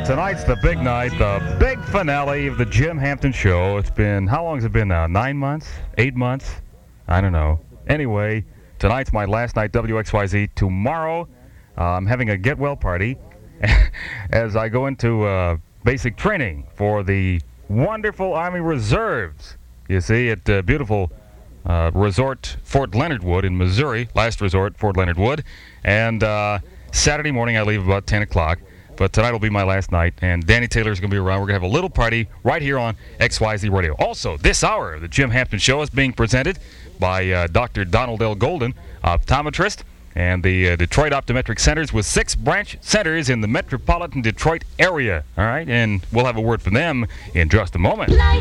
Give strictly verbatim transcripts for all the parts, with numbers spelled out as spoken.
tonight's the big night, the big finale of the Jim Hampton Show. It's been, how long has it been now? Nine months? Eight months? I don't know. Anyway, tonight's my last night, W X Y Z. Tomorrow, uh, I'm having a get well party as I go into uh, basic training for the wonderful Army Reserves. You see, at uh, beautiful uh, resort Fort Leonard Wood in Missouri, last resort, Fort Leonard Wood. And uh, Saturday morning, I leave about ten o'clock. But tonight will be my last night, and Danny Taylor's going to be around. We're going to have a little party right here on X Y Z Radio. Also, this hour, the Jim Hampton Show is being presented by uh, Doctor Donald L. Golden, optometrist, and the uh, Detroit Optometric Centers with six branch centers in the metropolitan Detroit area. All right, and we'll have a word from them in just a moment. Light.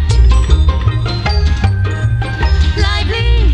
Lively.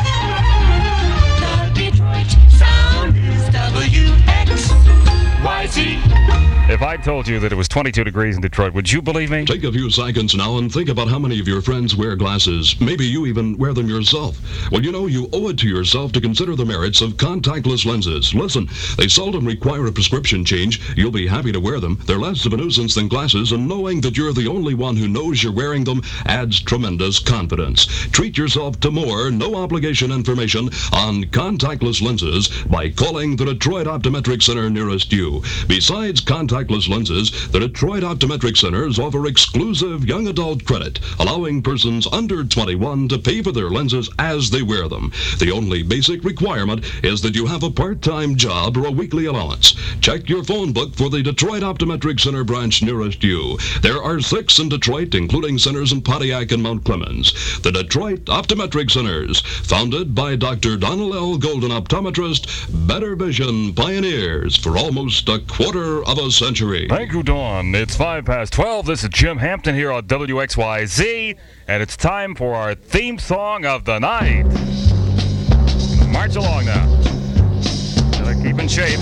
The Detroit sound is W X Y Z. If I told you that it was twenty-two degrees in Detroit, would you believe me? Take a few seconds now and think about how many of your friends wear glasses. Maybe you even wear them yourself. Well, you know, you owe it to yourself to consider the merits of contactless lenses. Listen, they seldom require a prescription change. You'll be happy to wear them. They're less of a nuisance than glasses, and knowing that you're the only one who knows you're wearing them adds tremendous confidence. Treat yourself to more no-obligation information on contactless lenses by calling the Detroit Optometric Center nearest you. Besides contactless lenses, the Detroit Optometric Centers offer exclusive young adult credit, allowing persons under twenty-one to pay for their lenses as they wear them. The only basic requirement is that you have a part-time job or a weekly allowance. Check your phone book for the Detroit Optometric Center branch nearest you. There are six in Detroit, including centers in Pontiac and Mount Clemens. The Detroit Optometric Centers, founded by Doctor Donald L. Golden, optometrist, better vision pioneers for almost a quarter of a century. Thank you, Dawn. It's five past twelve. This is Jim Hampton here on W X Y Z, and it's time for our theme song of the night. March along now. Gotta keep in shape.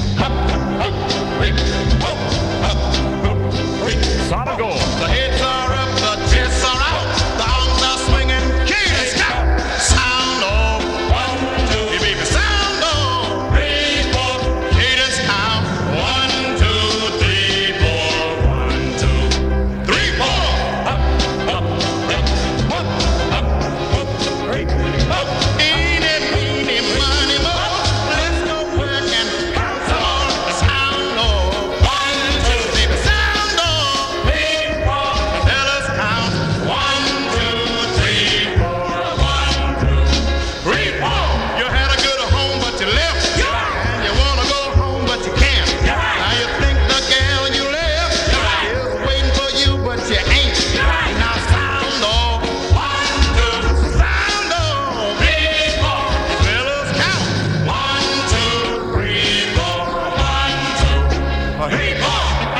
Solid gold. The heads are up, the chests are out, the arms are swinging. Kids, stop! Sound off. One, two, hey, baby, sound off. Three, four, cadence count. One, two, three, four. One, two, three, four. Up, up, up, up, up, up, three, up. Eeny, meeny, miny, mo. Let's go work and count some more. The sound off. One, two, baby, sound off. Three, four. Tell us count. One, two, three, four. One, two, three, four. You had a good home, but you left. And you wanna go home, but you can't. Now you think the gal you left is waiting for you, but you ain't. Now sound off. One, two, sound off. Three, four. Tell us count. One, two, three, four. One, two, three, four.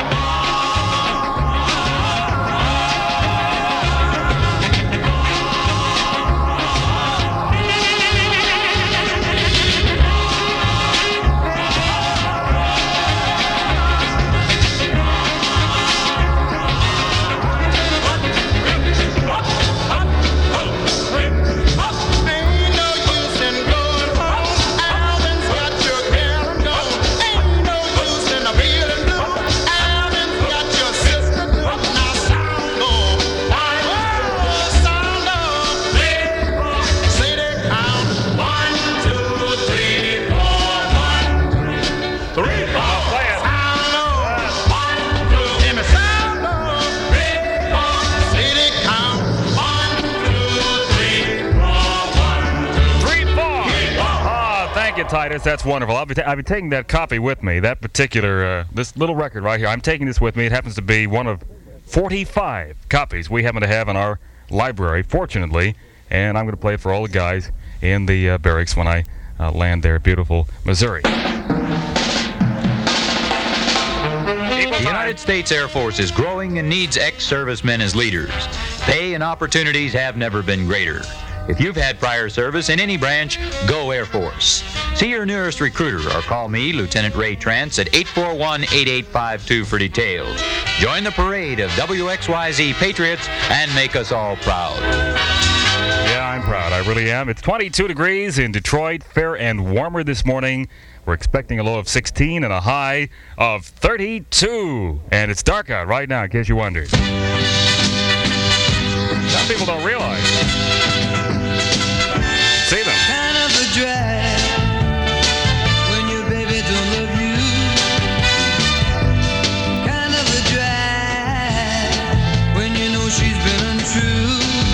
Ain't no use in going home. Alvin's got your gal gone. Ain't no use in feeling blue. Alvin's got your sister gone. Now sound off. One, sound off. Three, four. Say they count. One, two, three, four. One, two, three, four. Sound off. One, two. Give me sound off. Three, four. Say they count. One, two, three, four. One, two. Three, four. Ah, thank you, Titus. That's wonderful. I'll be, ta- I'll be taking that copy with me, that particular, uh, this little record right here. I'm taking this with me. It happens to be one of forty-five copies we happen to have in our library, fortunately, and I'm going to play it for all the guys in the uh, barracks when I uh, land there, beautiful Missouri. The United States Air Force is growing and needs ex-servicemen as leaders. Pay and opportunities have never been greater. If you've had prior service in any branch, go Air Force. See your nearest recruiter or call me, Lieutenant Ray Trance, at eight four one, eight eight five two for details. Join the parade of W X Y Z Patriots and make us all proud. Yeah, I'm I'm proud. I really am. It's twenty-two degrees in Detroit, fair and warmer this morning. We're expecting a low of sixteen and a high of thirty-two. And it's dark out right now, in case you wondered. Some people don't realize. See them. Kind of a drag when your baby don't love you. Kind of a drag when you know she's been untrue.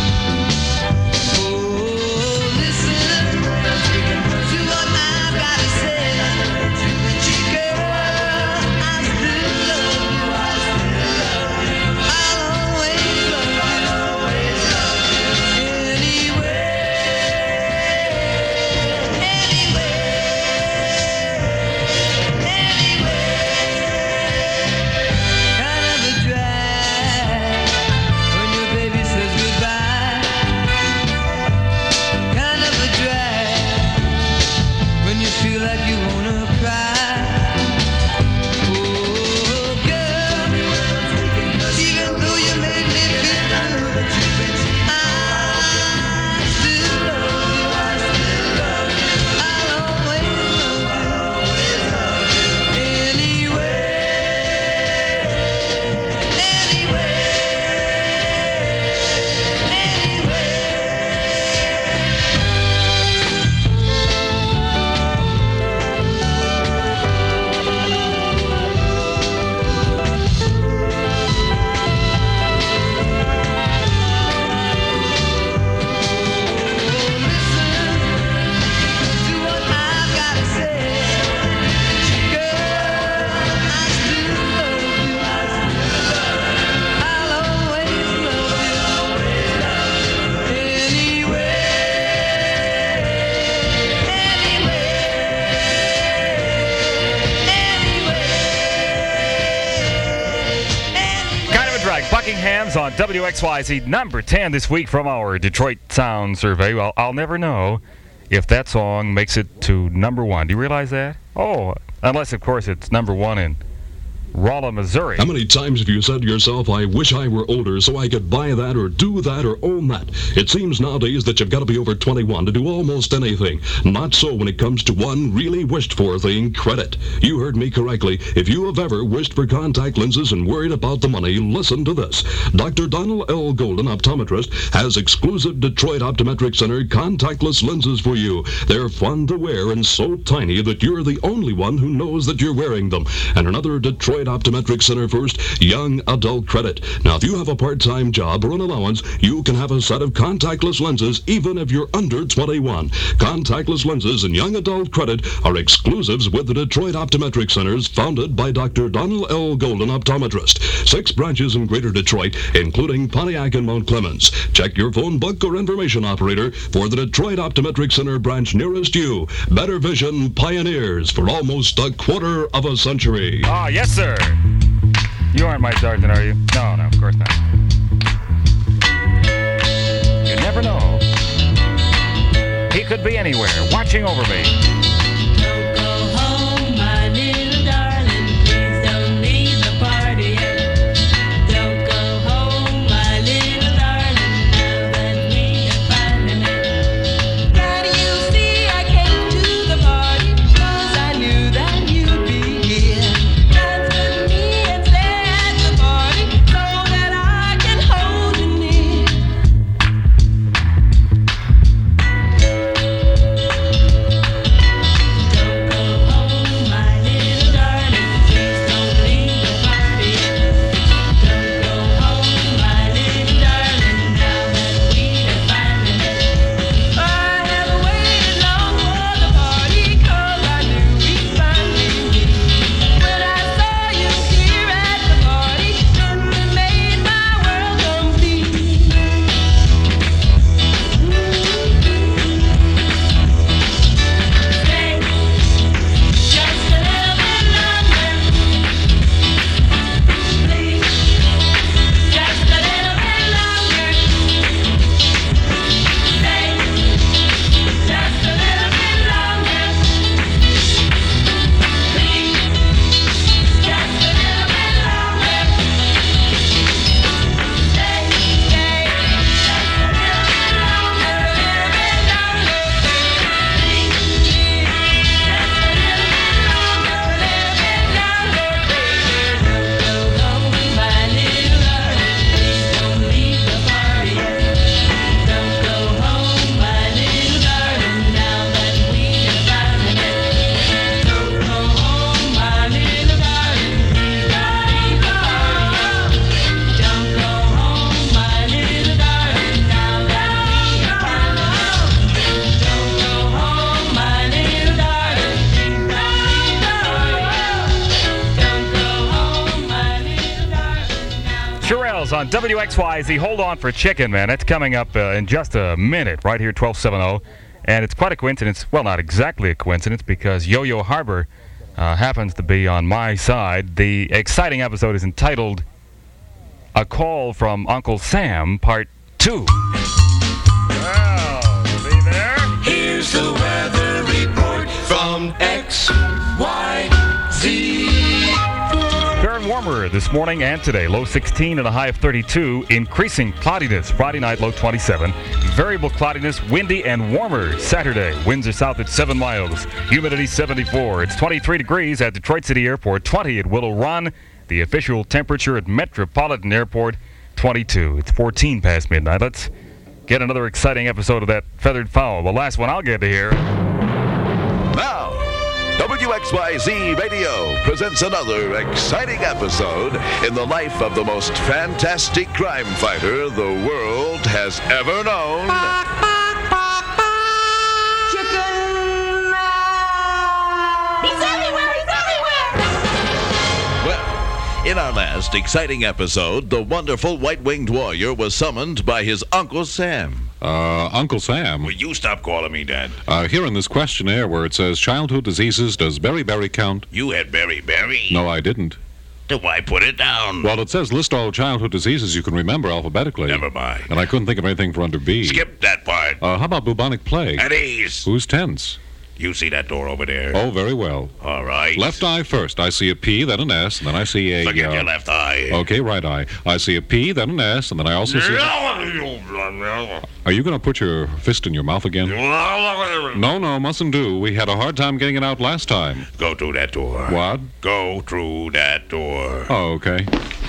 Buckingham's on W X Y Z number ten this week from our Detroit Sound Survey. Well, I'll never know if that song makes it to number one. Do you realize that? Oh, unless, of course, it's number one in Rolla, Missouri. How many times have you said to yourself, I wish I were older so I could buy that or do that or own that? It seems nowadays that you've got to be over twenty-one to do almost anything. Not so when it comes to one really wished for thing, credit. You heard me correctly. If you have ever wished for contact lenses and worried about the money, listen to this. Doctor Donald L. Golden, optometrist, has exclusive Detroit Optometric Center contactless lenses for you. They're fun to wear and so tiny that you're the only one who knows that you're wearing them. And another Detroit Optometric Center first, young adult credit. Now, if you have a part-time job or an allowance, you can have a set of contactless lenses even if you're under twenty-one. Contactless lenses and young adult credit are exclusives with the Detroit Optometric Centers, founded by Doctor Donald L. Golden, optometrist. Six branches in Greater Detroit, including Pontiac and Mount Clemens. Check your phone book or information operator for the Detroit Optometric Center branch nearest you. Better Vision pioneers for almost a quarter of a century. Ah, yes, sir. You aren't my sergeant, are you? No, no, of course not. You never know. He could be anywhere, watching over me. Don't go home, my little darling. Please don't leave the party yet. Don't go home, my little darling. Now that we have finally met. Now do you see I came to the party 'cause I knew that you'd be here. Dance with me and stay at the party so that I can hold you near. Shirelles on W X Y Z. Hold on for Chicken Man. That's coming up uh, in just a minute, right here, twelve seventy. And it's quite a coincidence. Well, not exactly a coincidence, because Yo-Yo Harbor uh, happens to be on my side. The exciting episode is entitled A Call from Uncle Sam, Part two. Well, be there. Here's the weather report from X Y Z. Fair and warmer this morning and today. Low sixteen and a high of thirty-two. Increasing cloudiness. Friday night, low twenty-seven. Variable cloudiness, windy and warmer Saturday. Winds are south at seven miles. Humidity seventy-four. It's twenty-three degrees at Detroit City Airport. twenty at Willow Run. The official temperature at Metropolitan Airport, twenty-two. It's fourteen past midnight. Let's get another exciting episode of that Feathered Fowl. The last one I'll get to hear. Now, W X Y Z Radio presents another exciting episode in the life of the most fantastic crime fighter the world has ever known. Chicken Man! He's everywhere! He's everywhere! Well, in our last exciting episode, the wonderful white-winged warrior was summoned by his Uncle Sam. Uh, Uncle Sam. Will you stop calling me Dad? Uh, here in this questionnaire where it says childhood diseases, does beriberi count? You had beriberi. No, I didn't. Then why put it down? Well, it says list all childhood diseases you can remember alphabetically. Never mind. And I couldn't think of anything for under B. Skip that part. Uh, how about bubonic plague? At ease. Who's tense? You see that door over there? Oh, very well. All right. Left eye first. I see a P, then an S, and then I see a... Forget uh, your left eye. Okay, right eye. I see a P, then an S, and then I also see... Are you going to put your fist in your mouth again? No, no, mustn't do. We had a hard time getting it out last time. Go through that door. What? Go through that door. Oh, okay.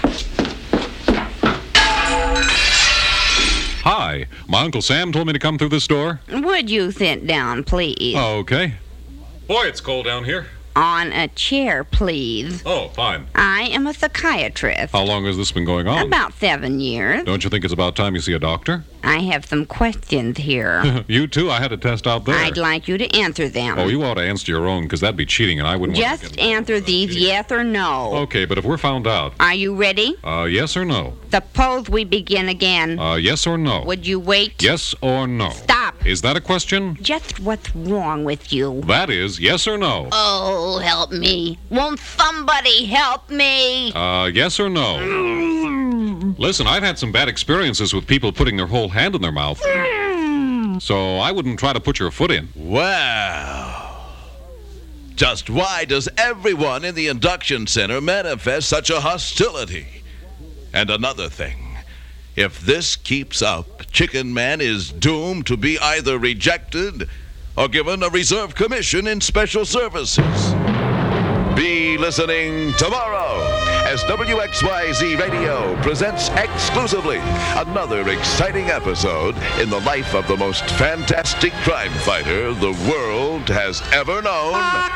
Hi, my Uncle Sam told me to come through this door. Would you sit down, please? Oh, okay. Boy, it's cold down here. On a chair, please. Oh, fine. I am a psychiatrist. How long has this been going on? About seven years. Don't you think it's about time you see a doctor? I have some questions here. You too? I had a test out there. I'd like you to answer them. Oh, you ought to answer your own, because that'd be cheating, and I wouldn't want to Just get... answer these yes or no. Okay, but if we're found out... Are you ready? Uh, yes or no? Suppose we begin again. Uh, yes or no? Would you wait? Yes or no? Stop. Is that a question? Just what's wrong with you? That is yes or no? Oh, help me. Won't somebody help me? Uh, yes or no? Listen, I've had some bad experiences with people putting their whole hand in their mouth. So I wouldn't try to put your foot in. Well, just why does everyone in the induction center manifest such a hostility? And another thing, if this keeps up, Chicken Man is doomed to be either rejected or given a reserve commission in special services. Be listening tomorrow as W X Y Z Radio presents exclusively another exciting episode in the life of the most fantastic crime fighter the world has ever known.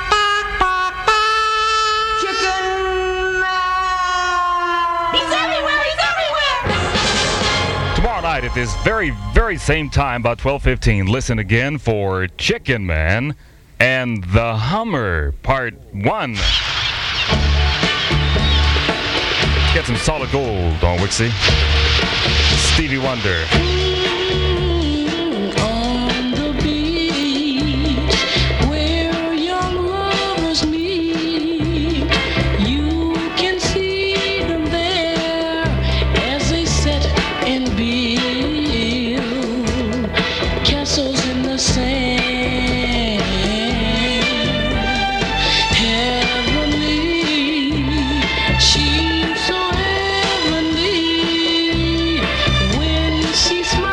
Chicken Man! He's everywhere! He's everywhere! Tomorrow night at this very, very same time, about twelve fifteen, listen again for Chicken Man and the Hummer, Part one. Get some solid gold on Wixie. Stevie Wonder. On the beach where young lovers meet, you can see them there as they sit and build castles in the sand. Heavenly, she's so heavenly when she smiles.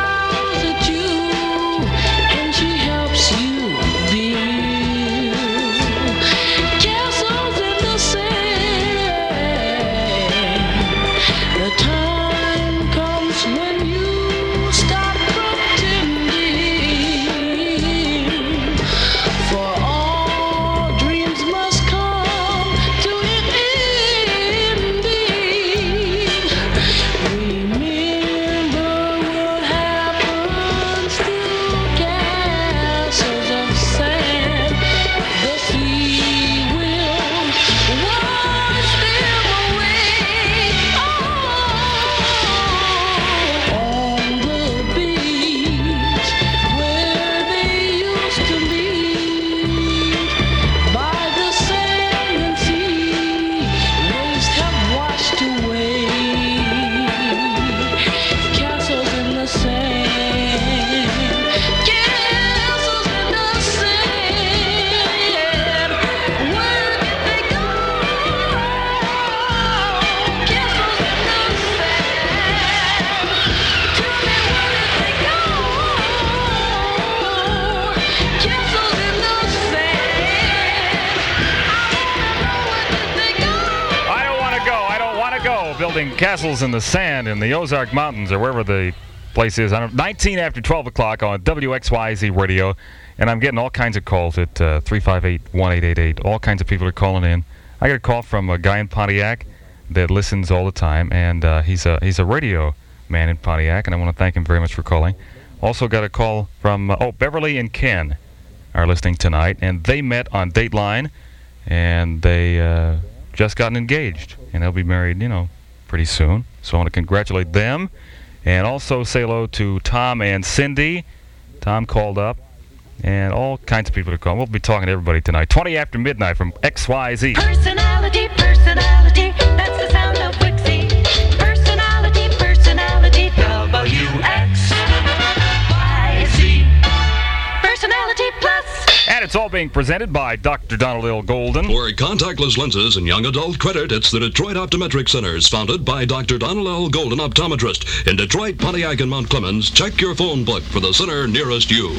building castles in the sand in the Ozark Mountains or wherever the place is. I don't, nineteen after twelve o'clock on W X Y Z Radio. And I'm getting all kinds of calls at uh, three five eight, one eight eight eight. All kinds of people are calling in. I got a call from a guy in Pontiac that listens all the time, and uh, he's a he's a radio man in Pontiac, and I want to thank him very much for calling. Also got a call from, uh, oh, Beverly and Ken are listening tonight, and they met on Dateline, and they uh, just gotten engaged, and they'll be married, you know, pretty soon. So I want to congratulate them, and also say hello to Tom and Cindy. Tom called up. And all kinds of people are calling. We'll be talking to everybody tonight. twenty after midnight from X Y Z. Personality, personality, that's the sound of Wixie. Personality, personality, W X Y Z. Personality Plus. And it's all being presented by Doctor Donald L. Golden. For contactless lenses and young adult credit, it's the Detroit Optometric Centers, founded by Doctor Donald L. Golden, optometrist. In Detroit, Pontiac, and Mount Clemens, check your phone book for the center nearest you.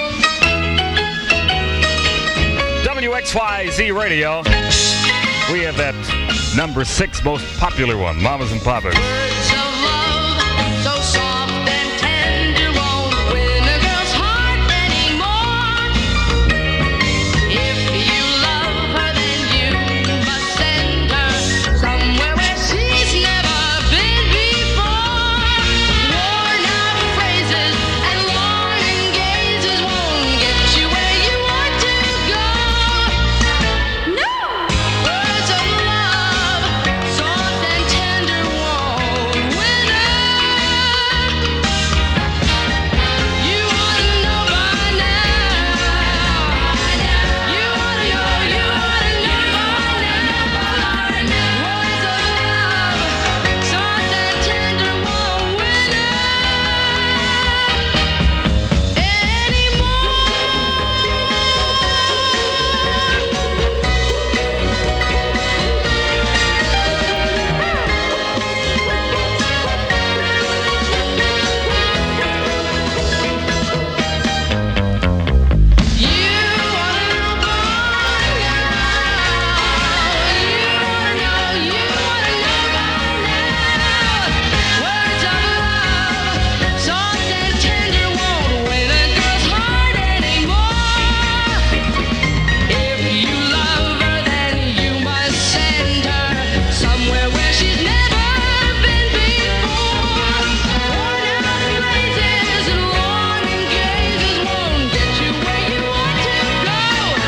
W X Y Z Radio. We have that number six most popular one, Mamas and Papas. Words of love, so soft and tender, won't win a girl's heart anymore. If you love her, then you must send her somewhere where she's never been before. Worn out phrases and longing gazes won't get you where you want to go. No! Words of love, soft and tender, won't win her. You ought to know by now. You ought to know, you ought to know by now. Words of love, soft and tender, won't win a girl's heart anymore. If you love her, then you must send her somewhere where she's never been before. Worn out phrases and longing gazes won't get you where you want to go.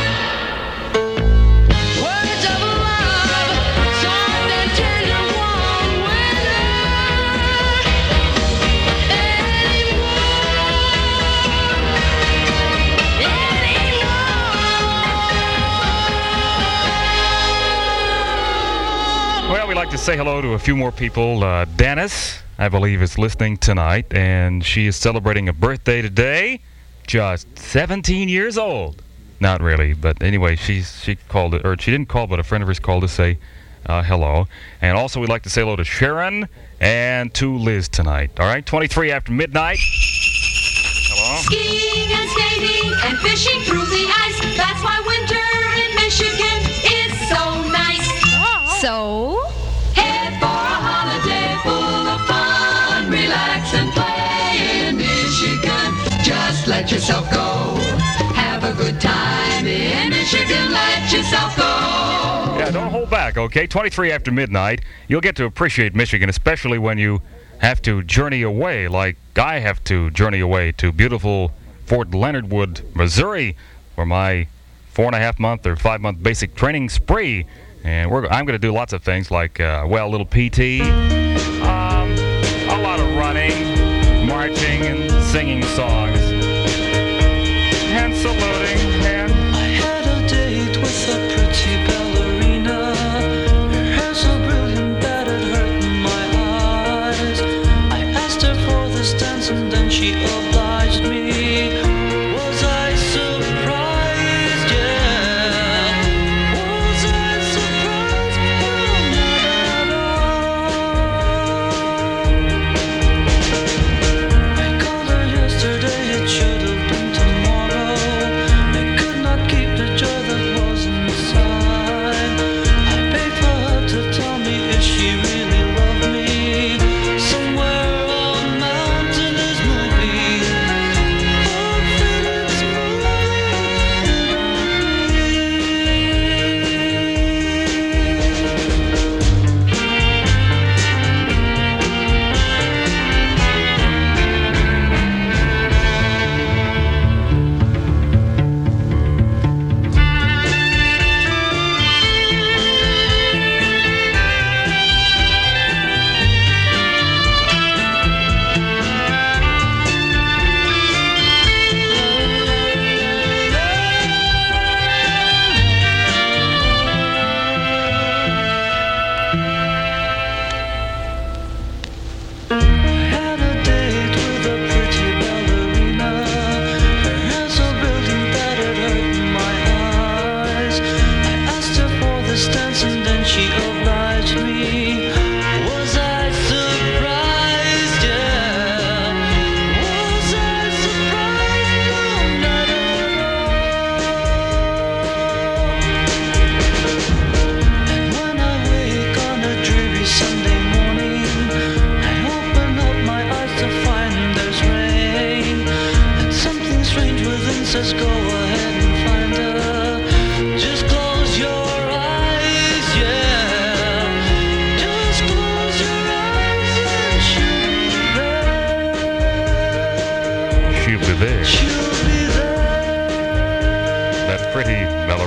Words of love, soft and tender, won't win Well, we'd like to say hello to a few more people. Uh, Dennis, I believe, is listening tonight, and she is celebrating a birthday today. Just seventeen years old. Not really, but anyway, she's she called it, or she didn't call, but a friend of hers called to say uh, hello. And also, we'd like to say hello to Sharon and to Liz tonight. All right, twenty-three after midnight. Hello. Skiing and skating and fishing through the ice. That's why winter in Michigan is so nice. So? Head for a holiday full of fun. Relax and play in Michigan. Just let yourself go. Have a good time in Michigan. Let yourself go. Yeah, don't hold back, okay? twenty-three after midnight. You'll get to appreciate Michigan, especially when you have to journey away, like I have to journey away to beautiful Fort Leonard Wood, Missouri, for my four and a half month or five month basic training spree. And we're, I'm going to do lots of things like, uh, well, a little P T, um, a lot of running, marching, and singing songs, and saluting, and... I had a date with a pretty ballerina. Her hair so brilliant that it hurt my eyes. I asked her for this dance and then she obliged me. Was I surprised? Yeah. Was I surprised? Well, not at all. I called her yesterday, it should have been tomorrow.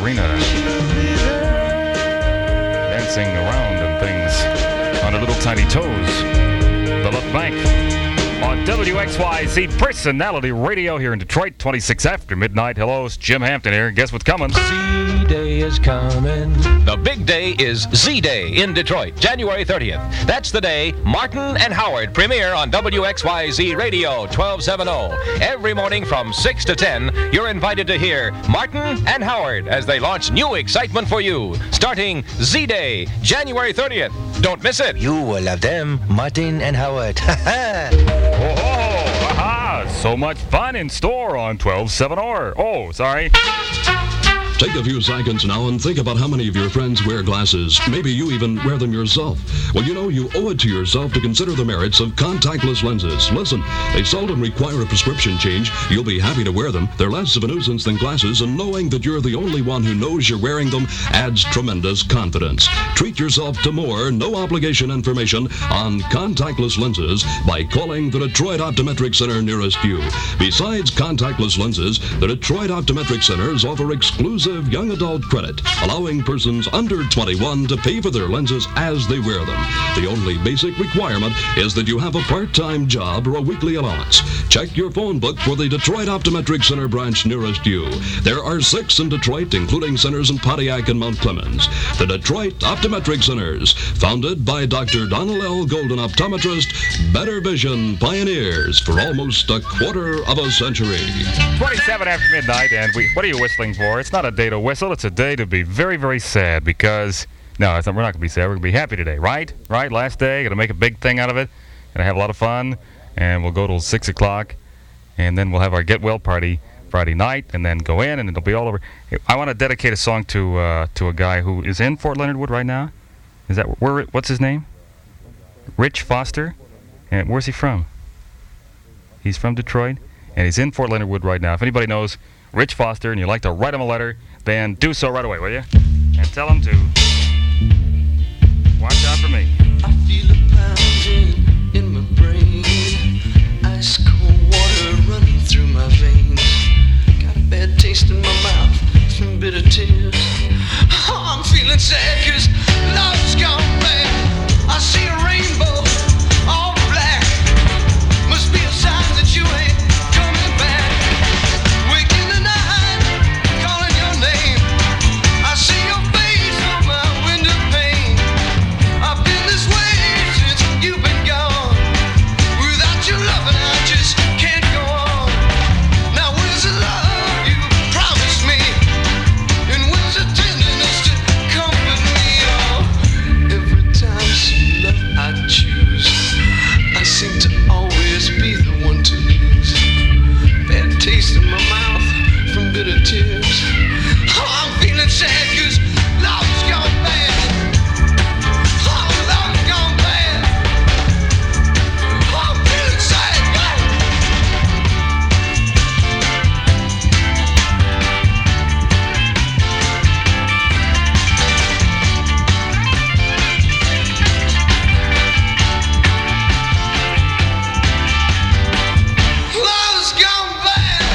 ballerina. Dancing around and things on her little tiny toes. The left bank on W X Y Z Personality Radio here in Detroit, twenty-six after midnight. Hello, it's Jim Hampton here. Guess what's coming? Z-Day is coming. The big day is Z-Day in Detroit, January thirtieth. That's the day Martin and Howard premiere on W X Y Z Radio twelve seventy. Every morning from six to ten, you're invited to hear Martin and Howard as they launch new excitement for you. Starting Z-Day, January thirtieth. Don't miss it. You will love them, Martin and Howard. Oh, oh, aha! So much fun in store on twelve seventy. Oh, sorry. Take a few seconds now and think about how many of your friends wear glasses. Maybe you even wear them yourself. Well, you know, you owe it to yourself to consider the merits of contactless lenses. Listen, they seldom require a prescription change. You'll be happy to wear them. They're less of a nuisance than glasses, and knowing that you're the only one who knows you're wearing them adds tremendous confidence. Treat yourself to more no-obligation information on contactless lenses by calling the Detroit Optometric Center nearest you. Besides contactless lenses, the Detroit Optometric Centers offer exclusive young adult credit, allowing persons under twenty-one to pay for their lenses as they wear them. The only basic requirement is that you have a part-time job or a weekly allowance. Check your phone book for the Detroit Optometric Center branch nearest you. There are six in Detroit, including centers in Pontiac and Mount Clemens. The Detroit Optometric Centers, founded by Doctor Donald L. Golden, optometrist, better vision pioneers for almost a quarter of a century. twenty-seven after midnight, and we, what are you whistling for? It's not a day to whistle. It's a day to be very, very sad because, no, it's not, we're not going to be sad. We're going to be happy today, right? Right? Last day. Going to make a big thing out of it. Going to have a lot of fun. And we'll go till six o'clock. And then we'll have our Get Well party Friday night and then go in and it'll be all over. I want to dedicate a song to uh, to a guy who is in Fort Leonard Wood right now. Is that, where? What's his name? Rich Foster. And where's he from? He's from Detroit. And he's in Fort Leonard Wood right now. If anybody knows Rich Foster and you'd like to write him a letter, then do so right away, will you? And tell him to watch out for me. I feel a pounding in my brain, ice cold water running through my veins. Got a bad taste in my mouth from bitter tears. Oh, I'm feeling sad 'cause love's gone bad. I see a rainbow, all black. Must be a sign that you ain't coming back. Waking the night, calling your name. I see your face on my window pane. I've been this way since you've been gone. Without your loving, I just can't go on. Now where's the love you promised me? And where's the tenderness to comfort me? Oh, every time some love I choose, I seem to always be the one to lose. Bad taste in my mouth from bitter tears. Oh, I'm feeling sad 'cause love's gone bad. Oh, love's gone bad. Oh, I'm feeling sad, God. Love's gone bad.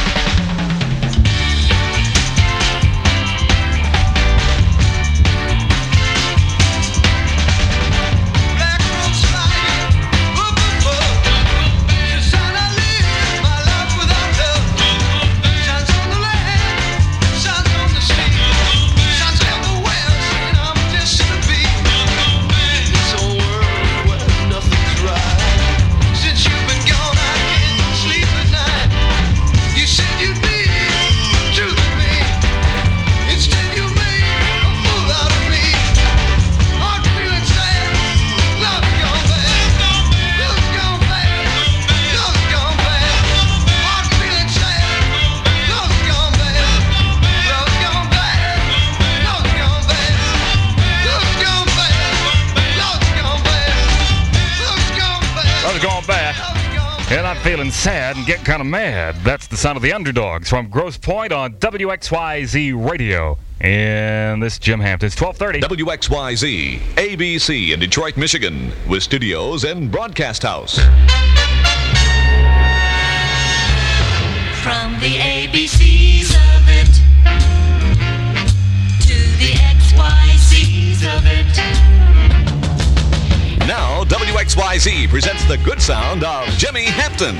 Black rose flying up above. The sun I live my life without love. Shines on the land, shines on the sea, shines everywhere, saying I'm destined to be in this old world where nothing's right. Since you've been gone, I can't sleep at night. You said you'd be true to me. Instead, you made a fool out of me. I'm feeling sad. Love's gone bad. Love's gone bad. Love's gone bad. I'm feeling sad. Love's gone bad. Love's gone bad. Love's gone bad. Love's gone bad. Love's gone bad. Love's gone bad. Love's gone bad. And I'm feeling sad and getting kind of mad. That's the sound of the Underdogs from Grosse Pointe on W X Y Z Radio. And this is Jim Hampton. It's twelve thirty. W X Y Z, A B C in Detroit, Michigan, with studios and broadcast house. From the A B Cs of it, W X Y Z presents the good sound of Jimmy Hampton.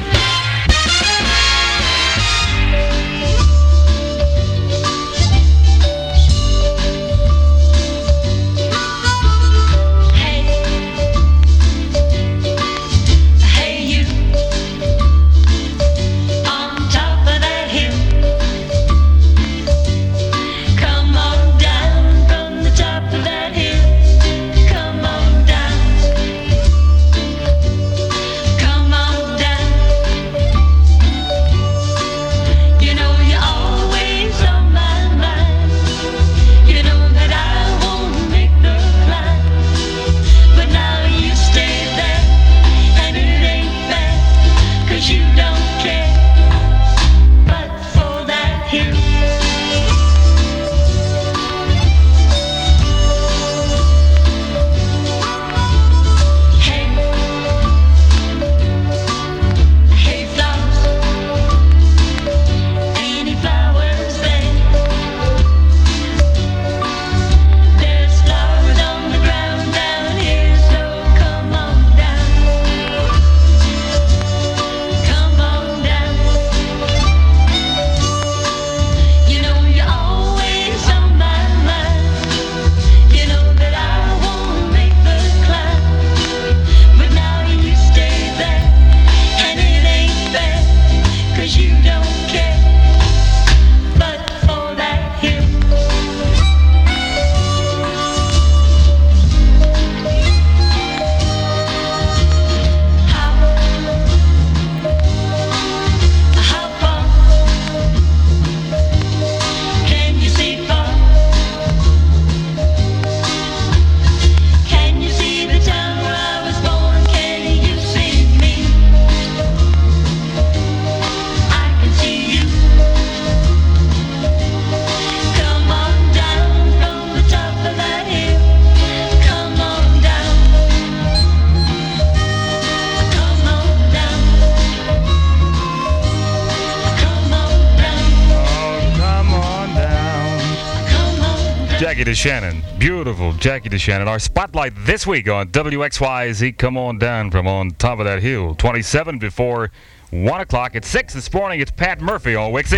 Jackie DeShannon. Beautiful Jackie DeShannon. Our spotlight this week on W X Y Z. Come on down from on top of that hill. twenty-seven before one o'clock. At six this morning, it's Pat Murphy on Wixie.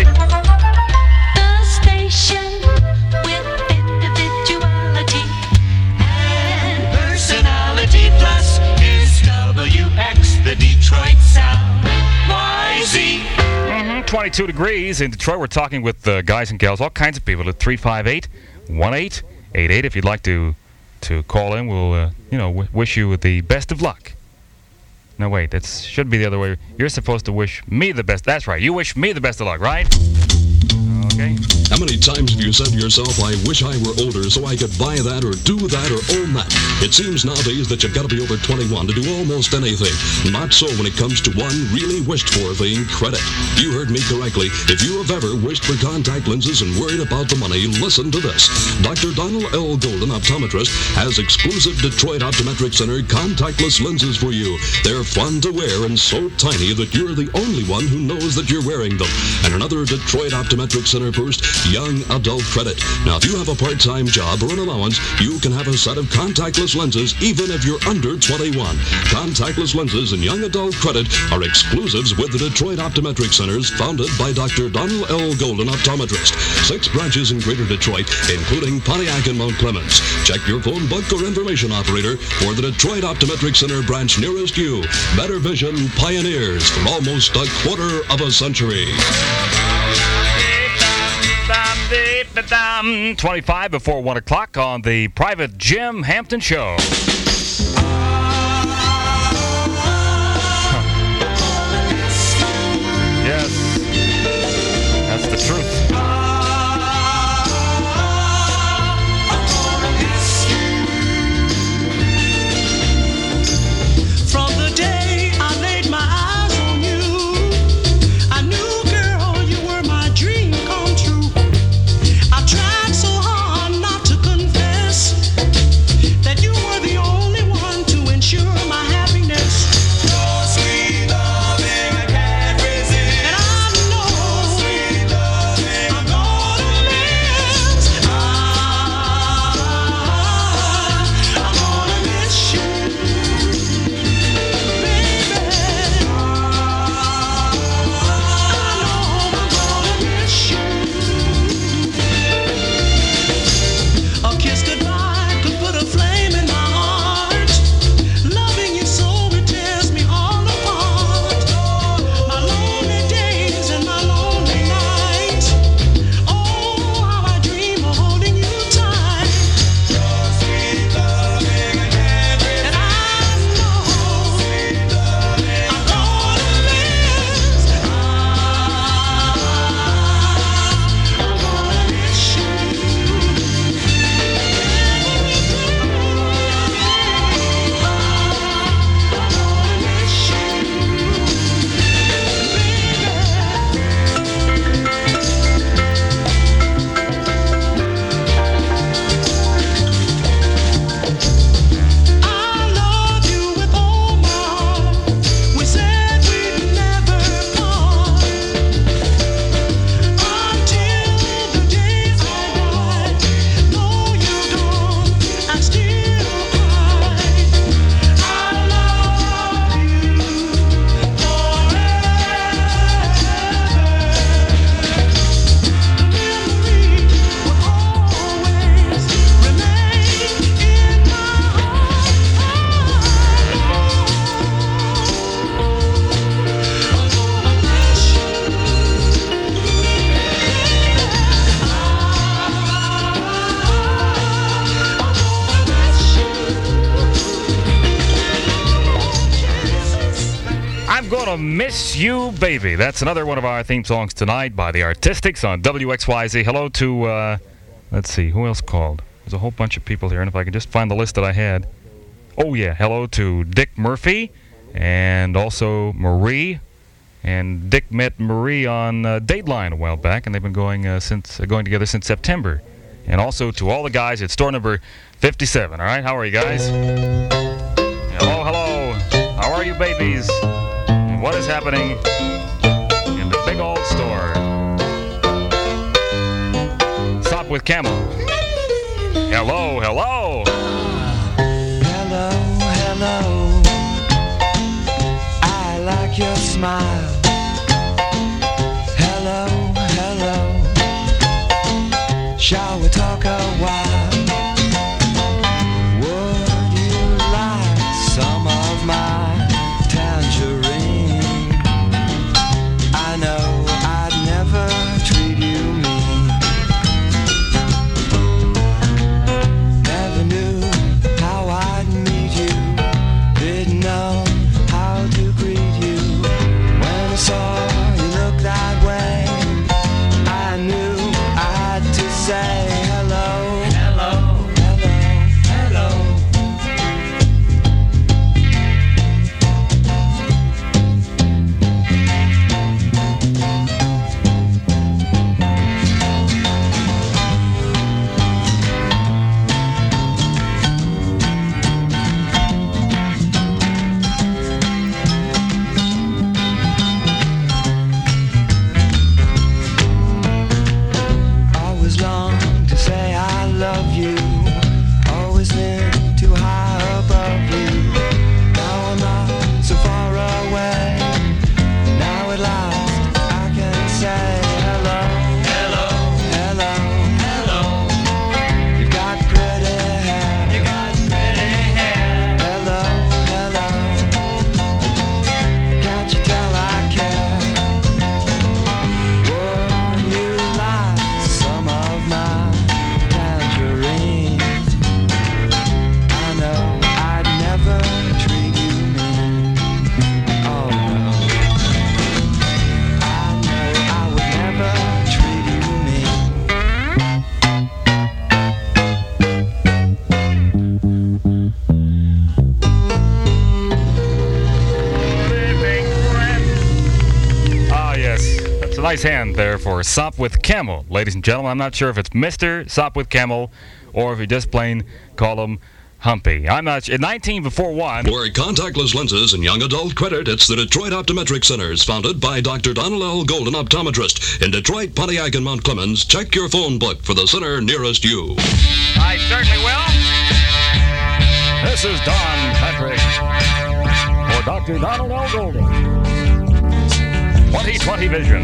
The station with individuality and personality plus is W X, the Detroit Sound. Y Z. Mm-hmm. twenty-two degrees in Detroit. We're talking with uh, guys and gals, all kinds of people at three five eight, one eight eight eight. If you'd like to to call in, we'll uh, you know w- wish you the best of luck. No, wait, that should be the other way. You're supposed to wish me the best. That's right. You wish me the best of luck, right? Okay. How many times have you said to yourself, I wish I were older so I could buy that or do that or own that? It seems nowadays that you've got to be over twenty-one to do almost anything. Not so when it comes to one really wished for thing, credit. You heard me correctly. If you have ever wished for contact lenses and worried about the money, listen to this. Doctor Donald L. Golden, optometrist, has exclusive Detroit Optometric Center contactless lenses for you. They're fun to wear and so tiny that you're the only one who knows that you're wearing them. And another Detroit Optometric Center first, young adult credit. Now, if you have a part-time job or an allowance, you can have a set of contactless lenses even if you're under twenty-one. Contactless lenses and young adult credit are exclusives with the Detroit Optometric Centers, founded by Doctor Donald L. Golden, optometrist. Six branches in Greater Detroit, including Pontiac and Mount Clemens. Check your phone book or information operator for the Detroit Optometric Center branch nearest you. Better Vision pioneers for almost a quarter of a century. twenty-five before one o'clock on the private Jim Hampton Show. Yes, that's the truth. From the day I laid my eyes on you, I knew, girl, you were my dream come true. I tried so hard not to confess that you were the only I'm Gonna Miss You, Baby. That's another one of our theme songs tonight by the Artistics on W X Y Z. Hello to, uh, let's see, who else called? There's a whole bunch of people here, and if I can just find the list that I had. Oh, yeah, hello to Dick Murphy and also Marie. And Dick met Marie on uh, Dateline a while back, and they've been going uh, since uh, going together since September. And also to all the guys at store number fifty-seven. All right, how are you guys? Hello, hello. How are you, babies? And what is happening in the big old store? Stop with Camel. Hello, hello. Hello, hello. I like your smile. Hello, hello. Shall we talk a while? Would you like some of my tangerine? I know I'd never treat you mean. Never knew how I'd meet you. Didn't know how to greet you. When I saw you look that way, I knew I had to say hello. Hello, hello, hello. Always long to say I love you. Always been too high above you. Now I'm not so far away. Now at last I can say hello. Hello, hello, hello. You've got pretty hair. You got pretty hair. Hello, hello. Can't you tell I care? Would you like some of my tangerine? I know I'd never treat you mean. Oh no, I know I would never treat you mean. Ah, yes. That's a nice hand there for Sop with Camel, ladies and gentlemen. I'm not sure if it's Mister Sop with Camel or if you just plain call him Humpy. I'm not sure. In nineteen before one. For contactless lenses and young adult credit, it's the Detroit Optometric Centers, founded by Doctor Donald L. Golden, optometrist. In Detroit, Pontiac, and Mount Clemens, check your phone book for the center nearest you. I certainly will. This is Don Patrick for Doctor Donald L. Golden. twenty twenty Vision.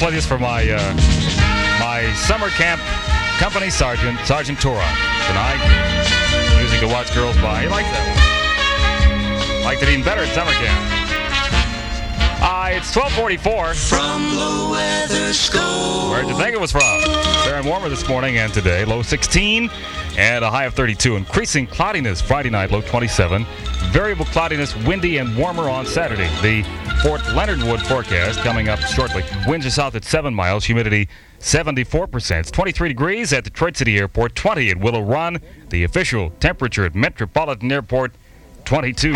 play this for my uh, my summer camp company sergeant, Sergeant Turon. Tonight, music to watch girls by. He likes that one. Liked it even better at summer camp. Uh, it's twelve forty-four. From the weather score. Where did you think it was from? Very warmer this morning and today. Low sixteen and a high of thirty-two. Increasing cloudiness Friday night, low twenty-seven. Variable cloudiness, windy and warmer on Saturday. The Fort Leonard Wood forecast coming up shortly. Winds are south at seven miles. Humidity seventy-four percent. It's twenty-three degrees at Detroit City Airport. twenty at Willow Run. The official temperature at Metropolitan Airport, twenty-two.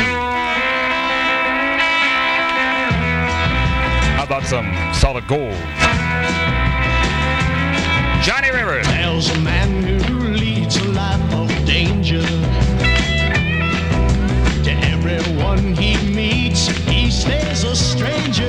How about some solid gold? Johnny Rivers. There's a man who leads a life of danger. To everyone he meets, he stays a stranger.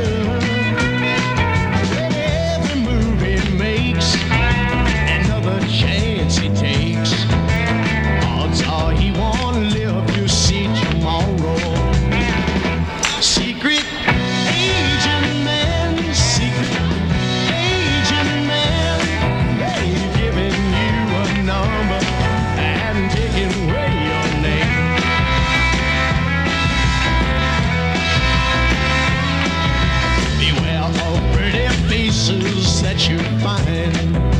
With every move he makes, another chance he takes. Odds are he won't live to see tomorrow. Secret agent man, secret agent man, they've given you a number and taken away your name. Beware of pretty faces that you find.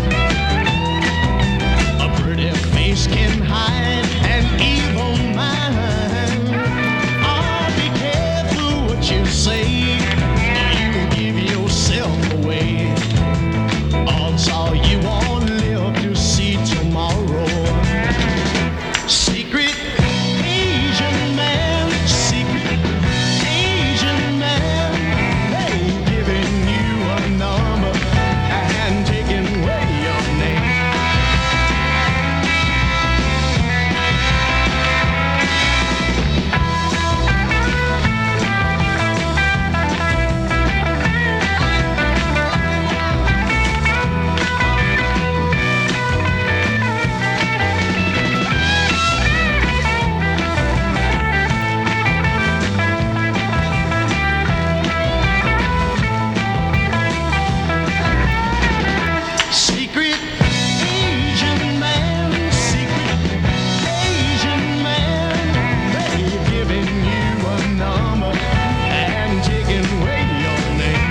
A pretty face can hide an evil mind. Oh, be careful what you say, or you give yourself away. Odds are you won't live to see tomorrow. Secret agent man, secret agent man, they've given you a number and taken away your name. Secret agent man, secret agent man, they've given you a number and taken away your name.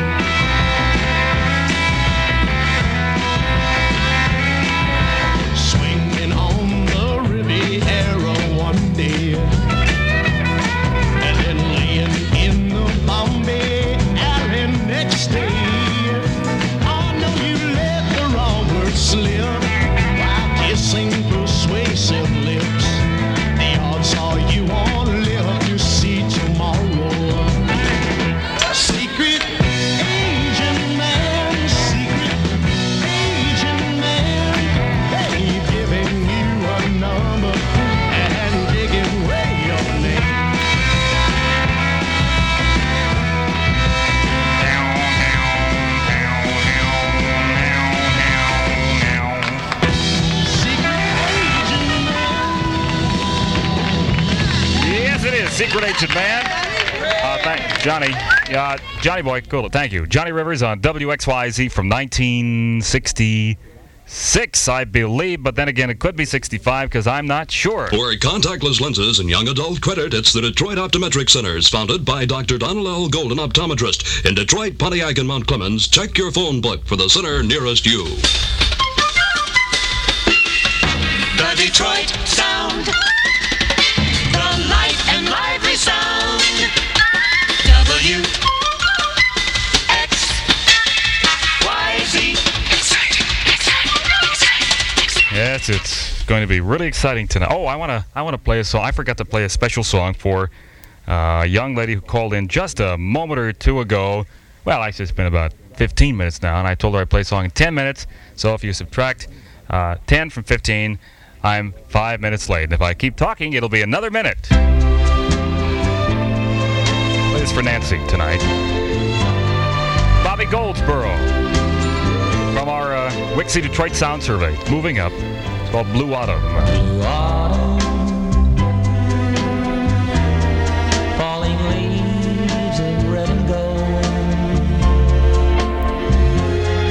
Swinging on the Riviera one day, and then laying in the Bombay Alley next day. Oh no, you let the wrong word slip while kissing persuasive lips. The odds are you won't live to see tomorrow. Secret agent man, secret agent man, they've given you a number and taken away your name. Yes, it is. Secret Agent Man. Uh, thank Johnny. Uh, Johnny Boy, cool. Thank you. Johnny Rivers on W X Y Z from nineteen sixty-six, I believe. But then again, it could be sixty-five because I'm not sure. For contactless lenses and young adult credit, it's the Detroit Optometric Centers, founded by Doctor Donald L. Golden, optometrist. In Detroit, Pontiac, and Mount Clemens, check your phone book for the center nearest you. The Detroit sound. The light and lively sound. W X Y Z. Exciting, exciting, exciting, exciting. Yes, it's going to be really exciting tonight. Oh, I want to I want to play a song. I forgot to play a special song for uh, a young lady who called in just a moment or two ago. Well, actually, it's been about fifteen minutes now, and I told her I'd play a song in ten minutes. So if you subtract uh, ten from fifteen, I'm five minutes late. And if I keep talking, it'll be another minute. Play this for Nancy tonight. Bobby Goldsboro from our uh, Wixie Detroit Sound Survey. Moving up. It's called Blue Autumn. Blue autumn, falling leaves of red and gold.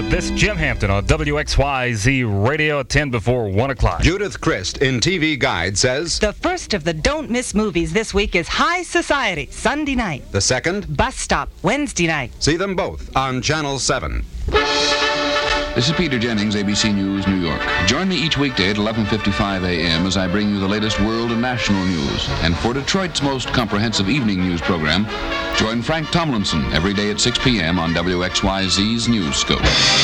This Jim Hampton on W X Y Z Radio at ten before one o'clock. Judith Christ in T V Guide says, The first of the Don't Miss movies this week is High Society, Sunday night. the second, Bus Stop, Wednesday night. see them both on Channel seven. This is Peter Jennings, A B C News, New York. Join me each weekday at eleven fifty-five a.m. as I bring you the latest world and national news. And for Detroit's most comprehensive evening news program, join Frank Tomlinson every day at six p.m. on W X Y Z's News Scope.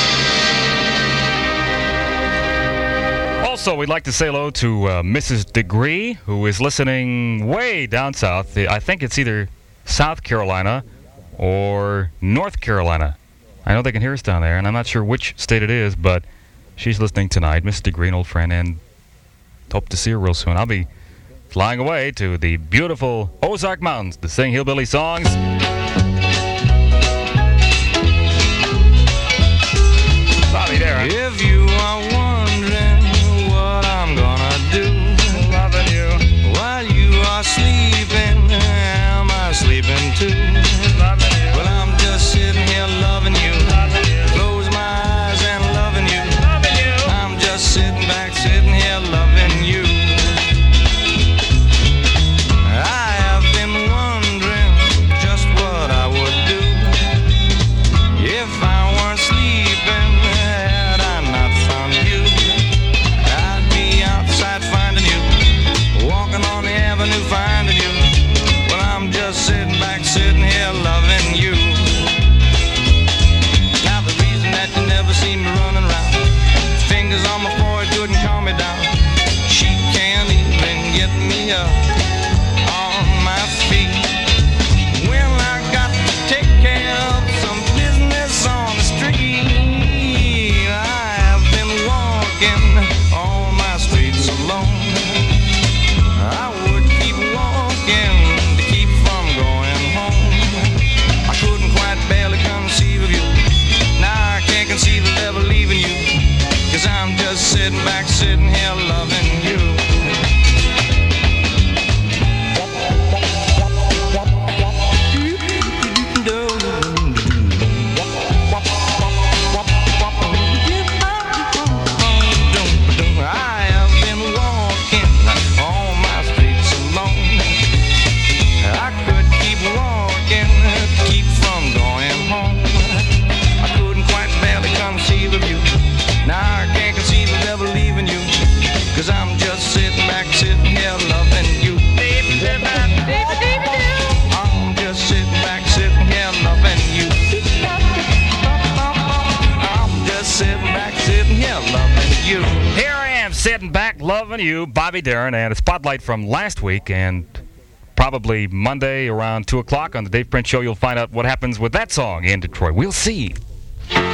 Also, we'd like to say hello to uh, Missus Degree, who is listening way down south. I think it's either South Carolina or North Carolina. I know they can hear us down there, and I'm not sure which state it is, but she's listening tonight. Missus Degree, an old friend, and hope to see her real soon. I'll be flying away to the beautiful Ozark Mountains to sing hillbilly songs. Bobby Darin. If you are wondering what I'm gonna do, loving you while you are sleeping, am I sleeping too? Loving you. Well, I'm just sitting here loving you. Loving you. Close my eyes and loving you. Loving you. I'm just sitting back, sitting here loving you. I have been wondering just what I would do if I weren't sleeping. Had I not found you, I'd be outside finding you, walking on the avenue finding you. Well, I'm just sitting back, sitting here loving you. Now the reason that you never see me running around, fingers on my forehead couldn't calm me down. She can't even get me up on my feet. Well, I got to take care of some business on the street. I have been walking all my streets alone. I would keep walking to keep from going home. I couldn't quite barely conceive of you. Now I can't conceive of ever leaving you, 'cause I'm just sitting back, sitting here loving you. I have been walking all my streets alone. I could keep walking to keep from going home. I couldn't quite barely conceive of you. Now I can't conceive of ever leaving you, 'cause I'm just sitting back, sitting here loving you. I'm just sitting back, sitting here loving you. I'm just sitting back, sitting here loving you. Here I am, sitting back, loving you, Bobby Darin, and a spotlight from last week, and probably Monday around two o'clock on the Dave Prince Show, you'll find out what happens with that song in Detroit. We'll see. Wow.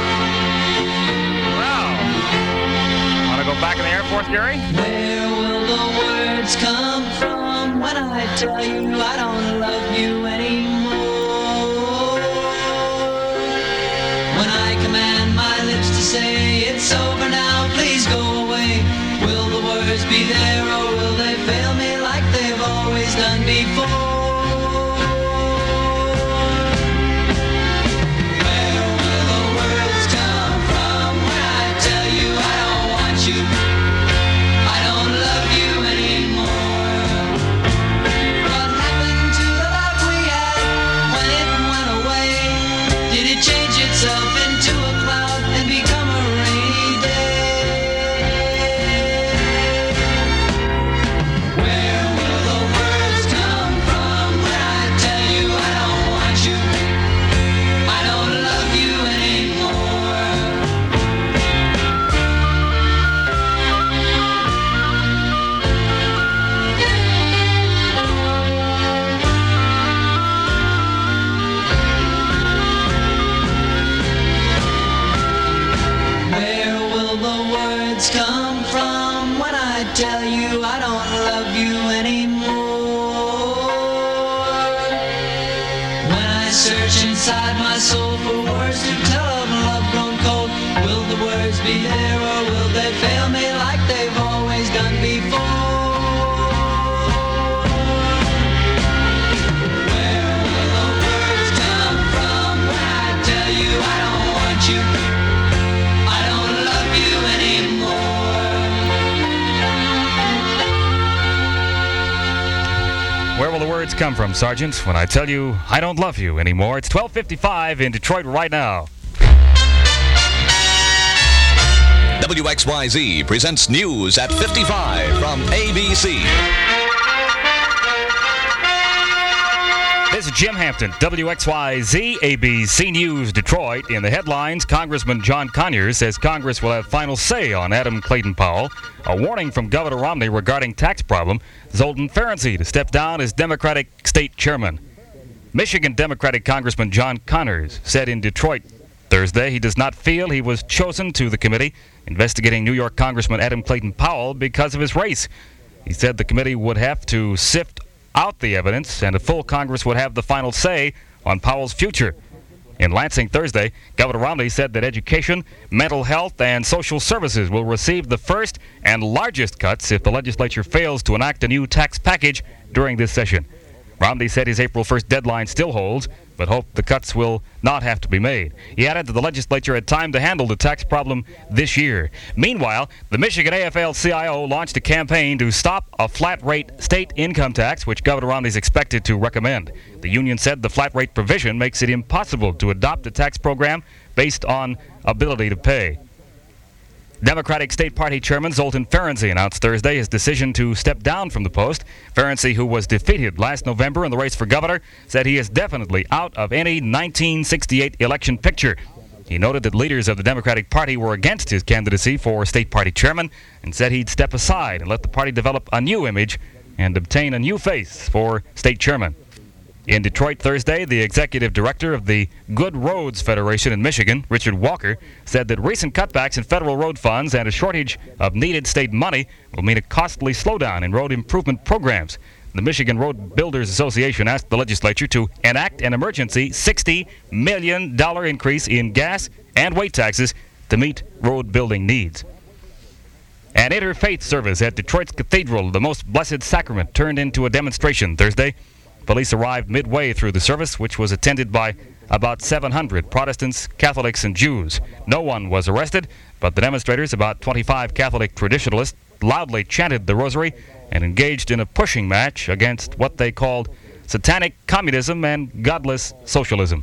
Want to go back in the Air Force, Gary? Where will the words come from when I tell you I don't love you anymore? When I command my lips to say it's over now, please go away. Will the words be there or will they fail me like they've always done before? Where will the words come from when I tell you I don't want you? I don't love you anymore. What happened to the love we had when it went away? Did it change itself into a cloud and become a rainy day? Where will the words come from when I tell you I don't want you? I don't love you anymore. Where will the words come from when I tell you I don't love you anymore? When I search inside my soul for words to tell of love grown cold, will the words be there or will they fail me like they've always done before? Where will the words come from when I tell you I don't want you? will the words come from, Sergeant, when I tell you I don't love you anymore? It's twelve fifty-five in Detroit right now. W X Y Z presents news at fifty-five from A B C. This is Jim Hampton, W X Y Z, A B C News, Detroit. In the headlines, Congressman John Conyers says Congress will have final say on Adam Clayton Powell. A warning from Governor Romney regarding tax problem. Zoltan Ferenczi to step down as Democratic state chairman. Michigan Democratic Congressman John Conyers said in Detroit Thursday he does not feel he was chosen to the committee investigating New York Congressman Adam Clayton Powell because of his race. He said the committee would have to sift out the evidence, and a full Congress would have the final say on Powell's future. In Lansing Thursday, Governor Romney said that education, mental health, and social services will receive the first and largest cuts if the legislature fails to enact a new tax package during this session. Romney said his April first deadline still holds, but hoped the cuts will not have to be made. He added that the legislature had time to handle the tax problem this year. Meanwhile, the Michigan A F L C I O launched a campaign to stop a flat-rate state income tax, which Governor Romney is expected to recommend. The union said the flat-rate provision makes it impossible to adopt a tax program based on ability to pay. Democratic State Party Chairman Zoltan Ferenczi announced Thursday his decision to step down from the post. Ferenczi, who was defeated last November in the race for governor, said he is definitely out of any nineteen sixty-eight election picture. He noted that leaders of the Democratic Party were against his candidacy for State Party Chairman and said he'd step aside and let the party develop a new image and obtain a new face for State Chairman. In Detroit Thursday, the executive director of the Good Roads Federation in Michigan, Richard Walker, said that recent cutbacks in federal road funds and a shortage of needed state money will mean a costly slowdown in road improvement programs. The Michigan Road Builders Association asked the legislature to enact an emergency sixty million dollars increase in gas and weight taxes to meet road building needs. An interfaith service at Detroit's Cathedral, the Most Blessed Sacrament, turned into a demonstration Thursday. Police arrived midway through the service, which was attended by about seven hundred Protestants, Catholics, and Jews. No one was arrested, but the demonstrators, about twenty-five Catholic traditionalists, loudly chanted the rosary and engaged in a pushing match against what they called satanic communism and godless socialism.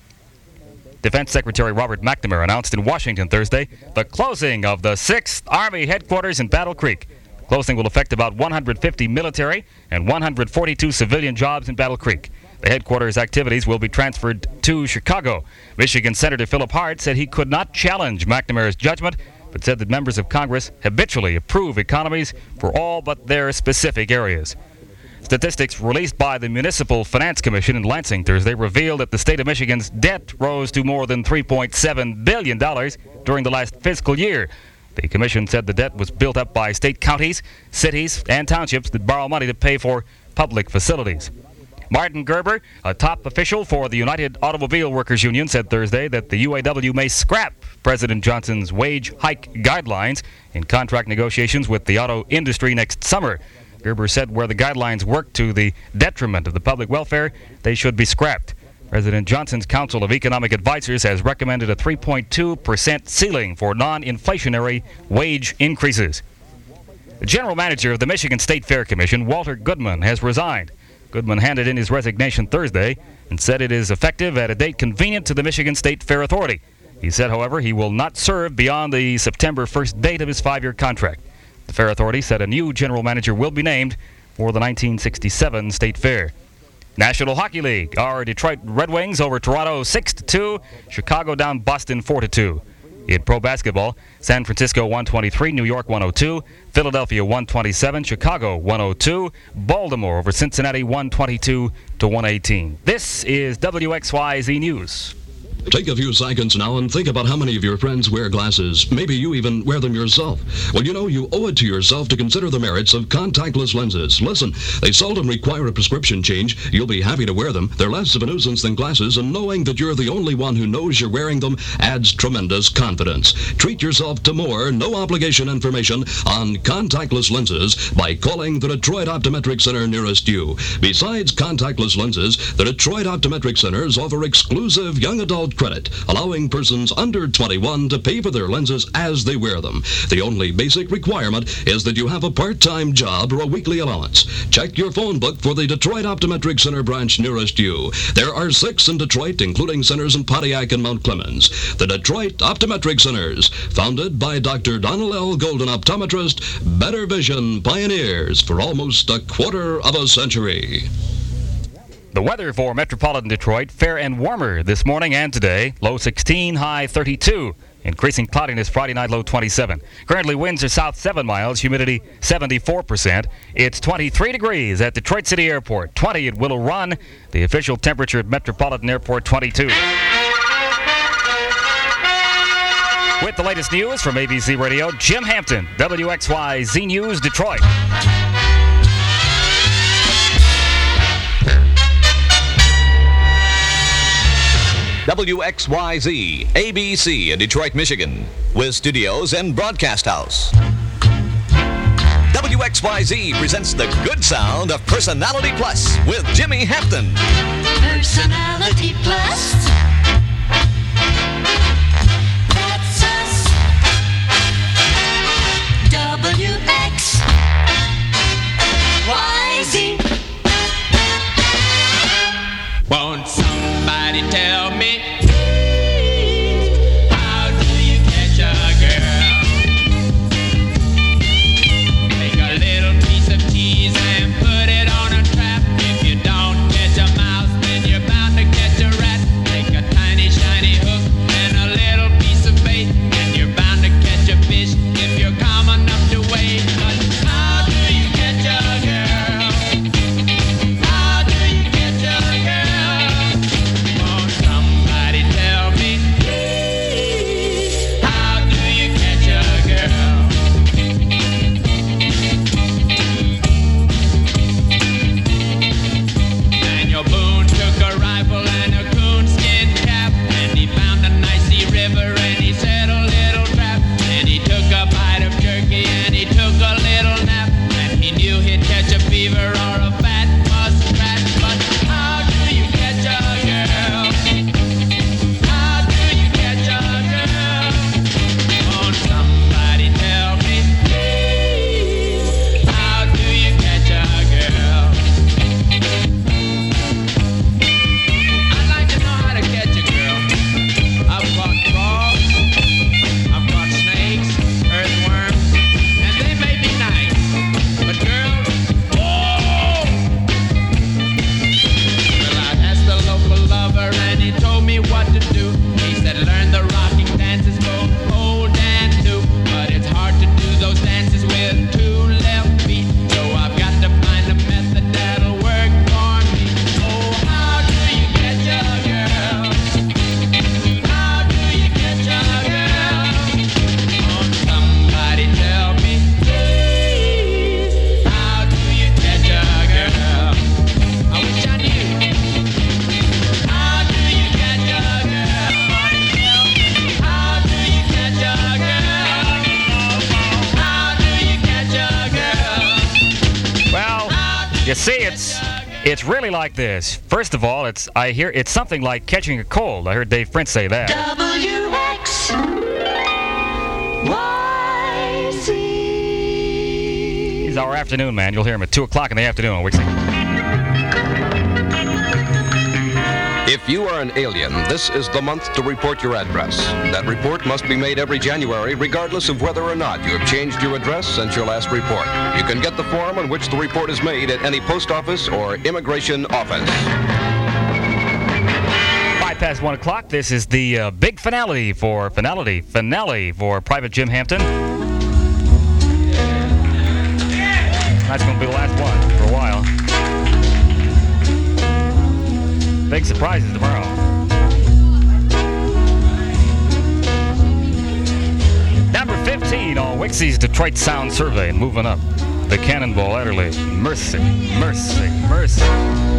Defense Secretary Robert McNamara announced in Washington Thursday the closing of the sixth Army headquarters in Battle Creek. Closing will affect about one hundred fifty military and one hundred forty-two civilian jobs in Battle Creek. The headquarters activities will be transferred to Chicago. Michigan Senator Philip Hart said he could not challenge McNamara's judgment, but said that members of Congress habitually approve economies for all but their specific areas. Statistics released by the Municipal Finance Commission in Lansing Thursday revealed that the state of Michigan's debt rose to more than three point seven billion dollars during the last fiscal year. The commission said the debt was built up by state counties, cities, and townships that borrow money to pay for public facilities. Martin Gerber, a top official for the United Automobile Workers Union, said Thursday that the U A W may scrap President Johnson's wage hike guidelines in contract negotiations with the auto industry next summer. Gerber said where the guidelines work to the detriment of the public welfare, they should be scrapped. President Johnson's Council of Economic Advisors has recommended a three point two percent ceiling for non-inflationary wage increases. The general manager of the Michigan State Fair Commission, Walter Goodman, has resigned. Goodman handed in his resignation Thursday and said it is effective at a date convenient to the Michigan State Fair Authority. He said, however, he will not serve beyond the September first date of his five-year contract. The Fair Authority said a new general manager will be named for the nineteen sixty-seven State Fair. National Hockey League, our Detroit Red Wings over Toronto six to two, Chicago down Boston four to two. In pro basketball, San Francisco one twenty-three, New York one oh two, Philadelphia one twenty-seven, Chicago one oh two, Baltimore over Cincinnati one twenty-two to one eighteen. This is W X Y Z News. Take a few seconds now and think about how many of your friends wear glasses. Maybe you even wear them yourself. Well, you know, you owe it to yourself to consider the merits of contactless lenses. Listen, they seldom require a prescription change. You'll be happy to wear them. They're less of a nuisance than glasses, and knowing that you're the only one who knows you're wearing them adds tremendous confidence. Treat yourself to more no-obligation information on contactless lenses by calling the Detroit Optometric Center nearest you. Besides contactless lenses, the Detroit Optometric Centers offer exclusive young adult without credit, allowing persons under twenty-one to pay for their lenses as they wear them. The only basic requirement is that you have a part-time job or a weekly allowance. Check your phone book for the Detroit Optometric Center branch nearest you. There are six in Detroit, including centers in Pontiac and Mount Clemens. The Detroit Optometric Centers, founded by Doctor Donald L. Golden, optometrist, better vision pioneers for almost a quarter of a century. The weather for metropolitan Detroit, fair and warmer this morning and today. Low sixteen, high thirty-two. Increasing cloudiness Friday night, low twenty-seven. Currently winds are south seven miles, humidity seventy-four percent. It's twenty-three degrees at Detroit City Airport, twenty at Willow Run. The official temperature at Metropolitan Airport, twenty-two. With the latest news from A B C Radio, Jim Hampton, W X Y Z News, Detroit. W X Y Z, A B C in Detroit, Michigan, with studios and broadcast house. W X Y Z presents the good sound of Personality Plus with Jimmy Hampton. Personality Plus. That's us. W X Y Z. Won't somebody tell me, how do you catch a girl? Take a little piece of cheese and put it on a trap. If you don't catch a mouse, then you're bound to catch a rat. Take a tiny shiny hook and a little piece of bait, and you're bound to catch a fish if you're calm enough to wait. But how do you catch a girl? How do you catch a girl? Won't somebody tell me, how do you catch a girl? Daniel Boone took a rifle and a coonskin cap, and he found a nicey river and he set a little trap. And he took a bite of jerky and he took a little nap, and he knew he'd catch a fever or a fat muskrat. But how do you catch a girl? How do you catch a girl? Won't somebody tell me, how do you catch a girl? I'd like to know how to catch a girl. I've caught frogs, I've caught snakes, earthworms, and they may be nice, but girls, whoa! Well, I asked the local lover and he told me what to do. He said learn the rocking dances, both old and new, but it's hard to do those dances with two left feet, so I've got to find a method that'll work for me. Oh, how do you catch a girl? How do you catch a girl? Won't somebody tell me, please, how do you catch a girl? I wish I knew. How do you catch a girl? How do you catch a girl? How do you catch a girl? Well, you see, it's it's really like this. First of all, it's I hear it's something like catching a cold. I heard Dave Prince say that. W X Y Z. He's our afternoon man. You'll hear him at two o'clock in the afternoon on Wixie. If you are an alien, this is the month to report your address. That report must be made every January, regardless of whether or not you have changed your address since your last report. You can get the form on which the report is made at any post office or immigration office. Five past one o'clock. This is the uh, big finale for finality finale for Private Jim Hampton. That's going to be the last one for a while. Big surprises tomorrow. Number fifteen on Wixie's Detroit Sound Survey, and moving up, the Cannonball Adderley. Mercy, mercy, mercy.